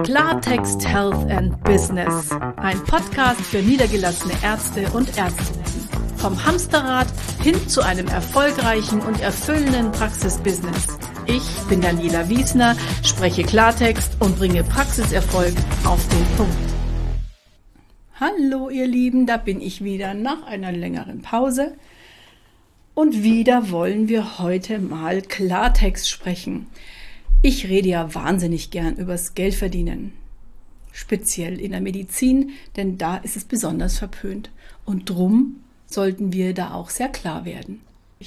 Klartext Health and Business. Ein Podcast für niedergelassene Ärzte und Ärztinnen. Vom Hamsterrad hin zu einem erfolgreichen und erfüllenden Praxisbusiness. Ich bin Daniela Wiesner, spreche Klartext und bringe Praxiserfolg auf den Punkt. Hallo ihr Lieben, da bin ich wieder nach einer längeren Pause. Und wieder wollen wir heute mal Klartext sprechen. Ich rede ja wahnsinnig gern übers Geldverdienen. Speziell in der Medizin, denn da ist es besonders verpönt. Und drum sollten wir da auch sehr klar werden.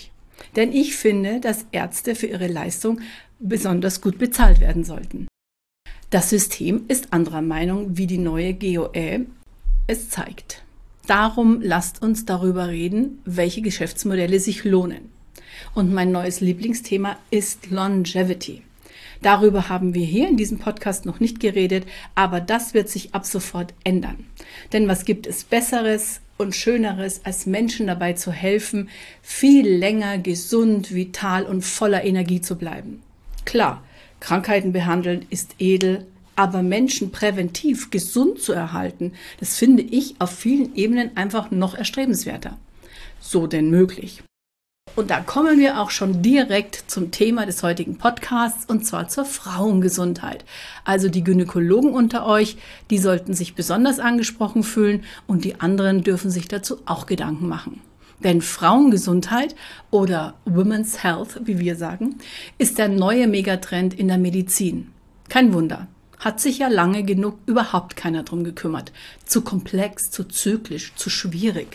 Denn ich finde, dass Ärzte für ihre Leistung besonders gut bezahlt werden sollten. Das System ist anderer Meinung, wie die neue GOE es zeigt. Darum lasst uns darüber reden, welche Geschäftsmodelle sich lohnen. Und mein neues Lieblingsthema ist Longevity. Darüber haben wir hier in diesem Podcast noch nicht geredet, aber das wird sich ab sofort ändern. Denn was gibt es Besseres und Schöneres, als Menschen dabei zu helfen, viel länger gesund, vital und voller Energie zu bleiben? Klar, Krankheiten behandeln ist edel, aber Menschen präventiv gesund zu erhalten, das finde ich auf vielen Ebenen einfach noch erstrebenswerter. So denn möglich. Und da kommen wir auch schon direkt zum Thema des heutigen Podcasts, und zwar zur Frauengesundheit. Also die Gynäkologen unter euch, die sollten sich besonders angesprochen fühlen und die anderen dürfen sich dazu auch Gedanken machen. Denn Frauengesundheit oder Women's Health, wie wir sagen, ist der neue Megatrend in der Medizin. Kein Wunder. Hat sich ja lange genug überhaupt keiner drum gekümmert. Zu komplex, zu zyklisch, zu schwierig.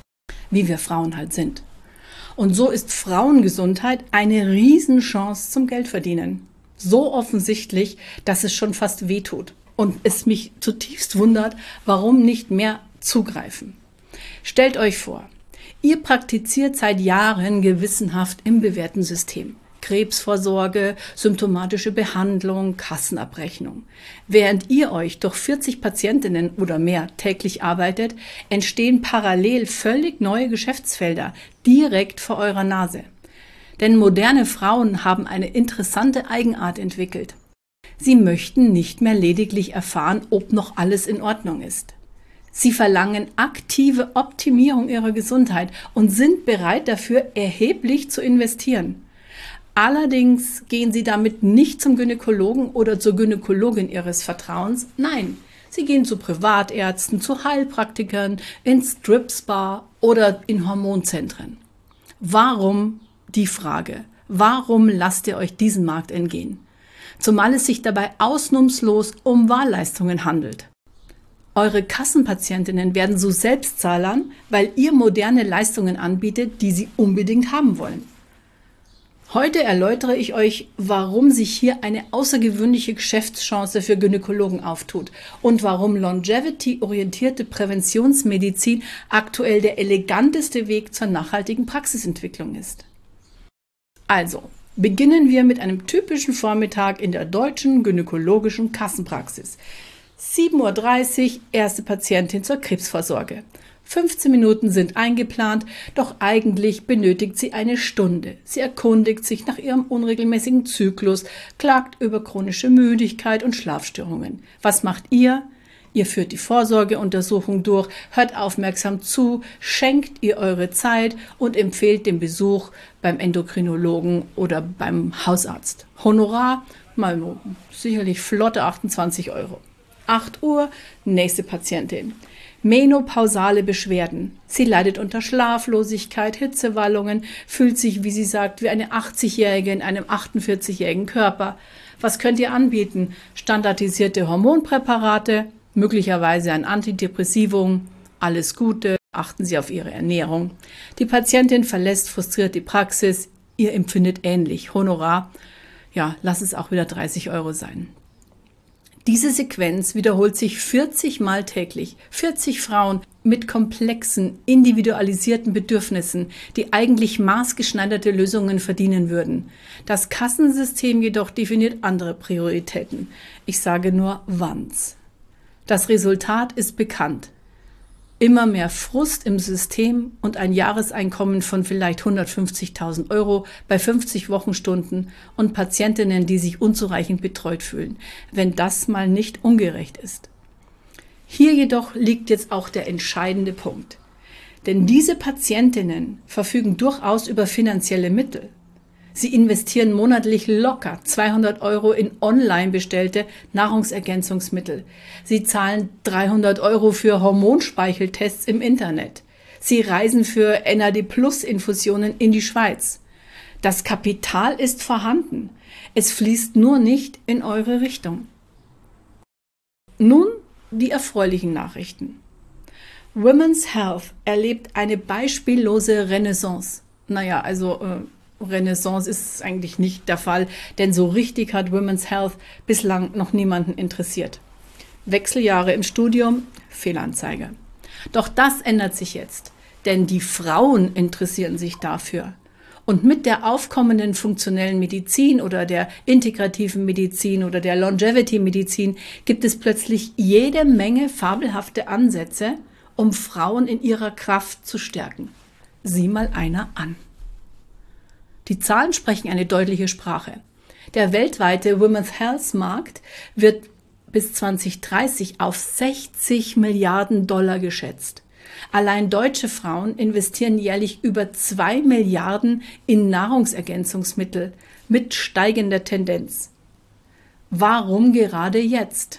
Wie wir Frauen halt sind. Und so ist Frauengesundheit eine Riesenchance zum Geldverdienen. So offensichtlich, dass es schon fast wehtut. Und es mich zutiefst wundert, warum nicht mehr zugreifen. Stellt euch vor, ihr praktiziert seit Jahren gewissenhaft im bewährten System. Krebsvorsorge, symptomatische Behandlung, Kassenabrechnung. Während ihr euch durch 40 Patientinnen oder mehr täglich arbeitet, entstehen parallel völlig neue Geschäftsfelder direkt vor eurer Nase. Denn moderne Frauen haben eine interessante Eigenart entwickelt. Sie möchten nicht mehr lediglich erfahren, ob noch alles in Ordnung ist. Sie verlangen aktive Optimierung ihrer Gesundheit und sind bereit dafür, erheblich zu investieren. Allerdings gehen sie damit nicht zum Gynäkologen oder zur Gynäkologin ihres Vertrauens. Nein, sie gehen zu Privatärzten, zu Heilpraktikern, ins Strip-Spa oder in Hormonzentren. Warum? Die Frage. Warum lasst ihr euch diesen Markt entgehen? Zumal es sich dabei ausnahmslos um Wahlleistungen handelt. Eure Kassenpatientinnen werden so Selbstzahlern, weil ihr moderne Leistungen anbietet, die sie unbedingt haben wollen. Heute erläutere ich euch, warum sich hier eine außergewöhnliche Geschäftschance für Gynäkologen auftut und warum longevity-orientierte Präventionsmedizin aktuell der eleganteste Weg zur nachhaltigen Praxisentwicklung ist. Also, beginnen wir mit einem typischen Vormittag in der deutschen gynäkologischen Kassenpraxis. 7:30 Uhr, erste Patientin zur Krebsvorsorge. 15 Minuten sind eingeplant, doch eigentlich benötigt sie eine Stunde. Sie erkundigt sich nach ihrem unregelmäßigen Zyklus, klagt über chronische Müdigkeit und Schlafstörungen. Was macht ihr? Ihr führt die Vorsorgeuntersuchung durch, hört aufmerksam zu, schenkt ihr eure Zeit und empfehlt den Besuch beim Endokrinologen oder beim Hausarzt. Honorar? Mal sicherlich flotte 28 €. 8 Uhr, nächste Patientin. Menopausale Beschwerden. Sie leidet unter Schlaflosigkeit, Hitzewallungen, fühlt sich, wie sie sagt, wie eine 80-Jährige in einem 48-jährigen Körper. Was könnt ihr anbieten? Standardisierte Hormonpräparate, möglicherweise ein Antidepressivum. Alles Gute, achten Sie auf Ihre Ernährung. Die Patientin verlässt frustriert die Praxis. Ihr empfindet ähnlich. Honorar, ja, lass es auch wieder 30 € sein. Diese Sequenz wiederholt sich 40 Mal täglich. 40 Frauen mit komplexen, individualisierten Bedürfnissen, die eigentlich maßgeschneiderte Lösungen verdienen würden. Das Kassensystem jedoch definiert andere Prioritäten. Ich sage nur wann's. Das Resultat ist bekannt. immer mehr Frust im System und ein Jahreseinkommen von vielleicht 150.000 Euro bei 50 Wochenstunden und Patientinnen, die sich unzureichend betreut fühlen, wenn das mal nicht ungerecht ist. Hier jedoch liegt jetzt auch der entscheidende Punkt. Denn diese Patientinnen verfügen durchaus über finanzielle Mittel. Sie investieren monatlich locker 200 Euro in online bestellte Nahrungsergänzungsmittel. Sie zahlen 300 Euro für Hormonspeicheltests im Internet. Sie reisen für NAD+-Infusionen in die Schweiz. Das Kapital ist vorhanden. Es fließt nur nicht in eure Richtung. Nun die erfreulichen Nachrichten. Women's Health erlebt eine beispiellose Renaissance. Renaissance ist eigentlich nicht der Fall, denn so richtig hat Women's Health bislang noch niemanden interessiert. Wechseljahre im Studium, Fehlanzeige. Doch das ändert sich jetzt, denn die Frauen interessieren sich dafür. Und mit der aufkommenden funktionellen Medizin oder der integrativen Medizin oder der Longevity-Medizin gibt es plötzlich jede Menge fabelhafte Ansätze, um Frauen in ihrer Kraft zu stärken. Sieh mal einer an. Die Zahlen sprechen eine deutliche Sprache. Der weltweite Women's Health Markt wird bis 2030 auf 60 Milliarden Dollar geschätzt. Allein deutsche Frauen investieren jährlich über 2 Milliarden in Nahrungsergänzungsmittel mit steigender Tendenz. Warum gerade jetzt?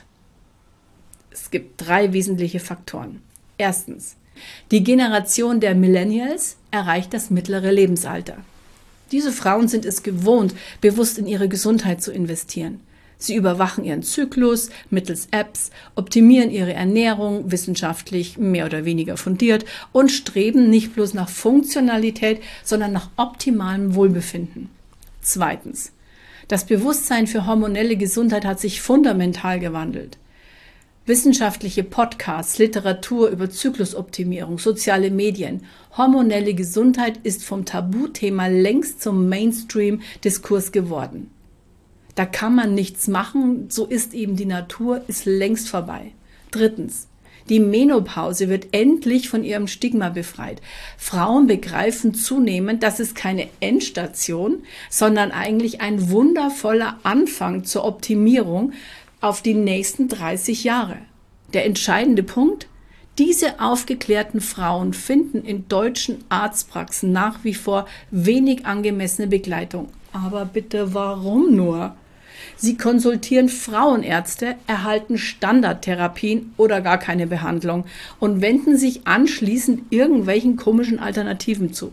Es gibt 3 wesentliche Faktoren. Erstens, die Generation der Millennials erreicht das mittlere Lebensalter. Diese Frauen sind es gewohnt, bewusst in ihre Gesundheit zu investieren. Sie überwachen ihren Zyklus mittels Apps, optimieren ihre Ernährung wissenschaftlich mehr oder weniger fundiert und streben nicht bloß nach Funktionalität, sondern nach optimalem Wohlbefinden. Zweitens, das Bewusstsein für hormonelle Gesundheit hat sich fundamental gewandelt. Wissenschaftliche Podcasts, Literatur über Zyklusoptimierung, soziale Medien, hormonelle Gesundheit ist vom Tabuthema längst zum Mainstream-Diskurs geworden. Da kann man nichts machen, so ist eben die Natur, ist längst vorbei. Drittens, die Menopause wird endlich von ihrem Stigma befreit. Frauen begreifen zunehmend, dass es keine Endstation, sondern eigentlich ein wundervoller Anfang zur Optimierung auf die nächsten 30 Jahre. Der entscheidende Punkt: Diese aufgeklärten Frauen finden in deutschen Arztpraxen nach wie vor wenig angemessene Begleitung. Aber bitte, warum nur? Sie konsultieren Frauenärzte, erhalten Standardtherapien oder gar keine Behandlung und wenden sich anschließend irgendwelchen komischen Alternativen zu.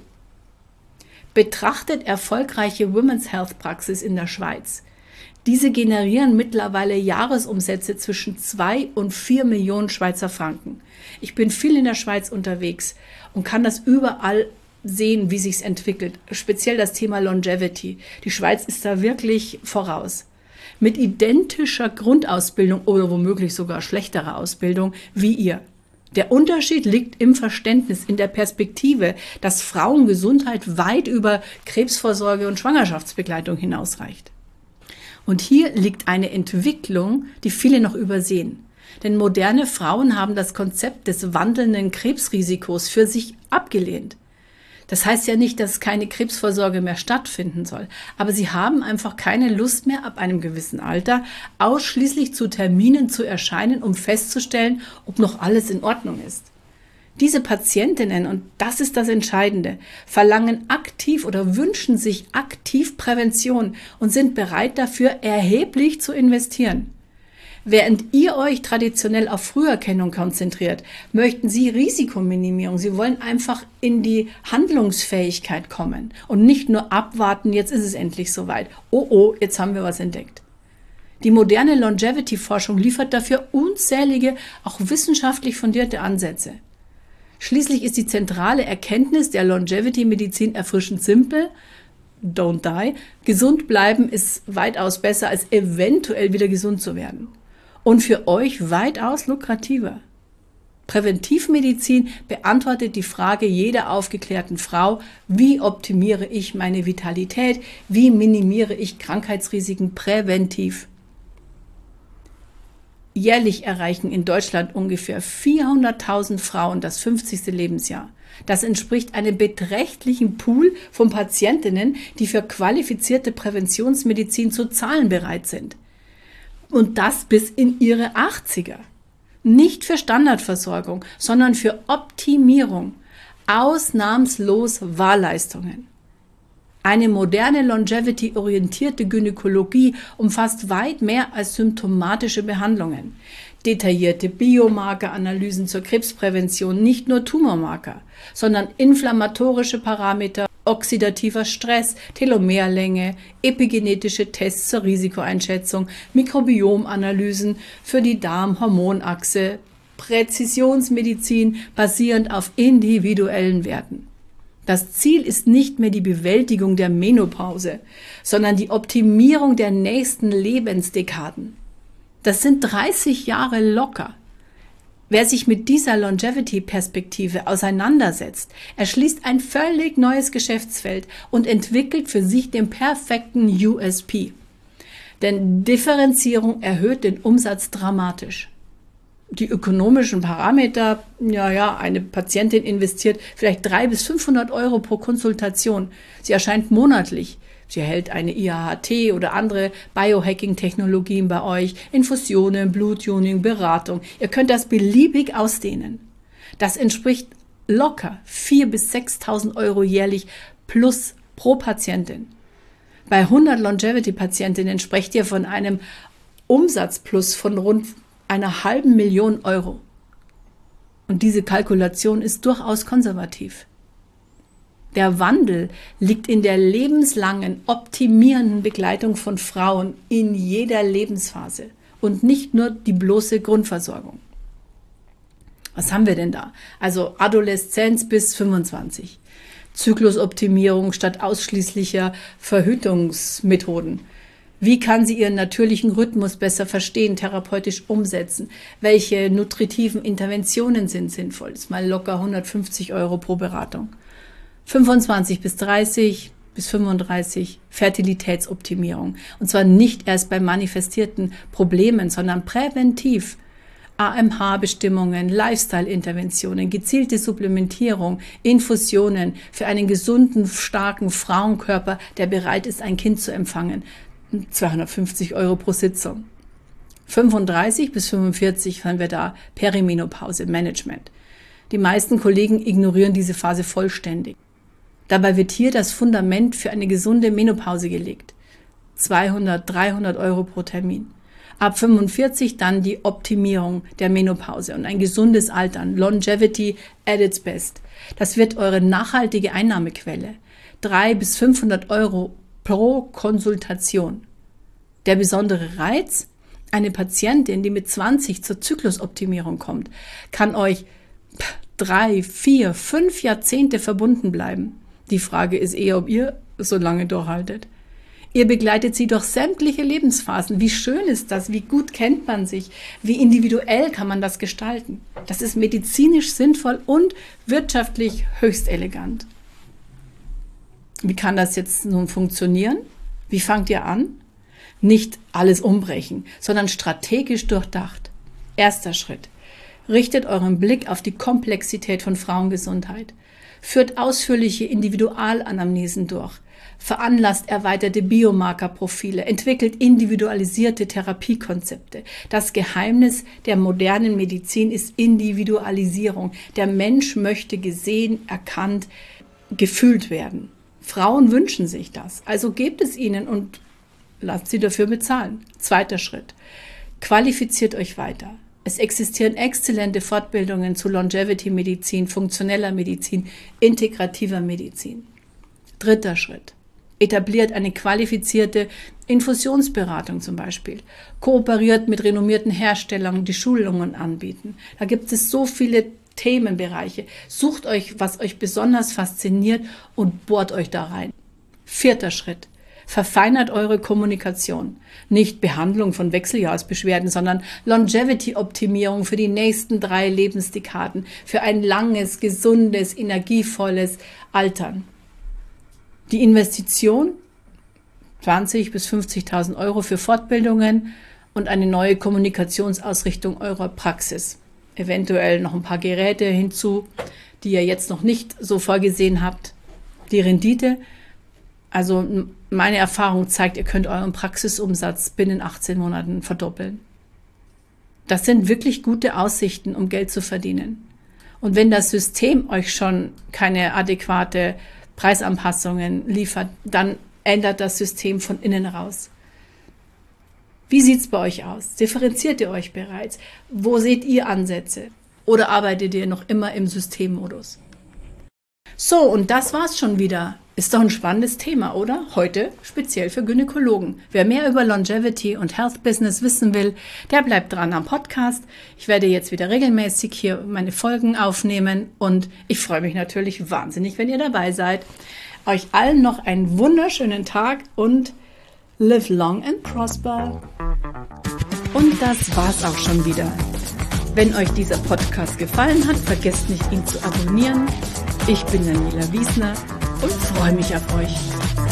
Betrachtet erfolgreiche Women's Health Praxis in der Schweiz. Diese generieren mittlerweile Jahresumsätze zwischen 2 und 4 Millionen Schweizer Franken. Ich bin viel in der Schweiz unterwegs und kann das überall sehen, wie sich's entwickelt. Speziell das Thema Longevity. Die Schweiz ist da wirklich voraus. Mit identischer Grundausbildung oder womöglich sogar schlechterer Ausbildung wie ihr. Der Unterschied liegt im Verständnis, in der Perspektive, dass Frauengesundheit weit über Krebsvorsorge und Schwangerschaftsbegleitung hinausreicht. Und hier liegt eine Entwicklung, die viele noch übersehen. Denn moderne Frauen haben das Konzept des wandelnden Krebsrisikos für sich abgelehnt. Das heißt ja nicht, dass keine Krebsvorsorge mehr stattfinden soll, aber sie haben einfach keine Lust mehr, ab einem gewissen Alter ausschließlich zu Terminen zu erscheinen, um festzustellen, ob noch alles in Ordnung ist. Diese Patientinnen, und das ist das Entscheidende, verlangen aktiv oder wünschen sich aktiv Prävention und sind bereit dafür, erheblich zu investieren. Während ihr euch traditionell auf Früherkennung konzentriert, möchten sie Risikominimierung. Sie wollen einfach in die Handlungsfähigkeit kommen und nicht nur abwarten, jetzt ist es endlich soweit. Oh, jetzt haben wir was entdeckt. Die moderne Longevity-Forschung liefert dafür unzählige, auch wissenschaftlich fundierte Ansätze. Schließlich ist die zentrale Erkenntnis der Longevity-Medizin erfrischend simpel: Don't die. Gesund bleiben ist weitaus besser, als eventuell wieder gesund zu werden. Und für euch weitaus lukrativer. Präventivmedizin beantwortet die Frage jeder aufgeklärten Frau: Wie optimiere ich meine Vitalität? Wie minimiere ich Krankheitsrisiken präventiv? Jährlich erreichen in Deutschland ungefähr 400.000 Frauen das 50. Lebensjahr. Das entspricht einem beträchtlichen Pool von Patientinnen, die für qualifizierte Präventionsmedizin zu zahlen bereit sind. Und das bis in ihre 80er. Nicht für Standardversorgung, sondern für Optimierung. Ausnahmslos Wahlleistungen. Eine moderne Longevity-orientierte Gynäkologie umfasst weit mehr als symptomatische Behandlungen. Detaillierte Biomarkeranalysen zur Krebsprävention, nicht nur Tumormarker, sondern inflammatorische Parameter, oxidativer Stress, Telomerlänge, epigenetische Tests zur Risikoeinschätzung, Mikrobiomanalysen für die Darm-Hormonachse, Präzisionsmedizin basierend auf individuellen Werten. Das Ziel ist nicht mehr die Bewältigung der Menopause, sondern die Optimierung der nächsten Lebensdekaden. Das sind 30 Jahre locker. Wer sich mit dieser Longevity-Perspektive auseinandersetzt, erschließt ein völlig neues Geschäftsfeld und entwickelt für sich den perfekten USP. Denn Differenzierung erhöht den Umsatz dramatisch. Die ökonomischen Parameter, eine Patientin investiert vielleicht 300 bis 500 Euro pro Konsultation. Sie erscheint monatlich. Sie erhält eine IAHT oder andere Biohacking-Technologien bei euch, Infusionen, Bluttuning, Beratung. Ihr könnt das beliebig ausdehnen. Das entspricht locker 4.000 bis 6.000 Euro jährlich plus pro Patientin. Bei 100 Longevity-Patientinnen sprecht ihr von einem Umsatzplus von rund 500.000 Euro. Und diese Kalkulation ist durchaus konservativ. Der Wandel liegt in der lebenslangen, optimierenden Begleitung von Frauen in jeder Lebensphase und nicht nur die bloße Grundversorgung. Was haben wir denn da? Also Adoleszenz bis 25. Zyklusoptimierung statt ausschließlicher Verhütungsmethoden. Wie kann sie ihren natürlichen Rhythmus besser verstehen, therapeutisch umsetzen? Welche nutritiven Interventionen sind sinnvoll? Das ist mal locker 150 Euro pro Beratung. 25 bis 30 bis 35 Fertilitätsoptimierung. Und zwar nicht erst bei manifestierten Problemen, sondern präventiv. AMH-Bestimmungen, Lifestyle-Interventionen, gezielte Supplementierung, Infusionen für einen gesunden, starken Frauenkörper, der bereit ist, ein Kind zu empfangen. 250 Euro pro Sitzung. 35 bis 45 haben wir da Perimenopause, Management. Die meisten Kollegen ignorieren diese Phase vollständig. Dabei wird hier das Fundament für eine gesunde Menopause gelegt. 200, 300 Euro pro Termin. Ab 45 dann die Optimierung der Menopause und ein gesundes Altern. Longevity at its best. Das wird eure nachhaltige Einnahmequelle. 300 bis 500 Euro pro Konsultation. Der besondere Reiz? Eine Patientin, die mit 20 zur Zyklusoptimierung kommt, kann euch 3, 4, 5 Jahrzehnte verbunden bleiben. Die Frage ist eher, ob ihr so lange durchhaltet. Ihr begleitet sie durch sämtliche Lebensphasen. Wie schön ist das? Wie gut kennt man sich? Wie individuell kann man das gestalten? Das ist medizinisch sinnvoll und wirtschaftlich höchst elegant. Wie kann das jetzt nun funktionieren? Wie fangt ihr an? Nicht alles umbrechen, sondern strategisch durchdacht. Erster Schritt. Richtet euren Blick auf die Komplexität von Frauengesundheit. Führt ausführliche Individualanamnesen durch. Veranlasst erweiterte Biomarkerprofile. Entwickelt individualisierte Therapiekonzepte. Das Geheimnis der modernen Medizin ist Individualisierung. Der Mensch möchte gesehen, erkannt, gefühlt werden. Frauen wünschen sich das. Also gebt es ihnen und lasst sie dafür bezahlen. Zweiter Schritt. Qualifiziert euch weiter. Es existieren exzellente Fortbildungen zu Longevity-Medizin, funktioneller Medizin, integrativer Medizin. Dritter Schritt. Etabliert eine qualifizierte Infusionsberatung zum Beispiel. Kooperiert mit renommierten Herstellern, die Schulungen anbieten. Da gibt es so viele Themenbereiche. Sucht euch, was euch besonders fasziniert und bohrt euch da rein. Vierter Schritt. Verfeinert eure Kommunikation. Nicht Behandlung von Wechseljahrsbeschwerden, sondern Longevity-Optimierung für die nächsten 3 Lebensdekaden, für ein langes, gesundes, energievolles Altern. Die Investition 20.000 bis 50.000 Euro für Fortbildungen und eine neue Kommunikationsausrichtung eurer Praxis. Eventuell noch ein paar Geräte hinzu, die ihr jetzt noch nicht so vorgesehen habt. Die Rendite, also meine Erfahrung zeigt, ihr könnt euren Praxisumsatz binnen 18 Monaten verdoppeln. Das sind wirklich gute Aussichten, um Geld zu verdienen. Und wenn das System euch schon keine adäquate Preisanpassungen liefert, dann ändert das System von innen raus. Wie sieht es bei euch aus? Differenziert ihr euch bereits? Wo seht ihr Ansätze? Oder arbeitet ihr noch immer im Systemmodus? So, und das war's schon wieder. Ist doch ein spannendes Thema, oder? Heute speziell für Gynäkologen. Wer mehr über Longevity und Health Business wissen will, der bleibt dran am Podcast. Ich werde jetzt wieder regelmäßig hier meine Folgen aufnehmen und ich freue mich natürlich wahnsinnig, wenn ihr dabei seid. Euch allen noch einen wunderschönen Tag und live long and prosper. Und das war's auch schon wieder. Wenn euch dieser Podcast gefallen hat, vergesst nicht, ihn zu abonnieren. Ich bin Daniela Wiesner und freue mich auf euch.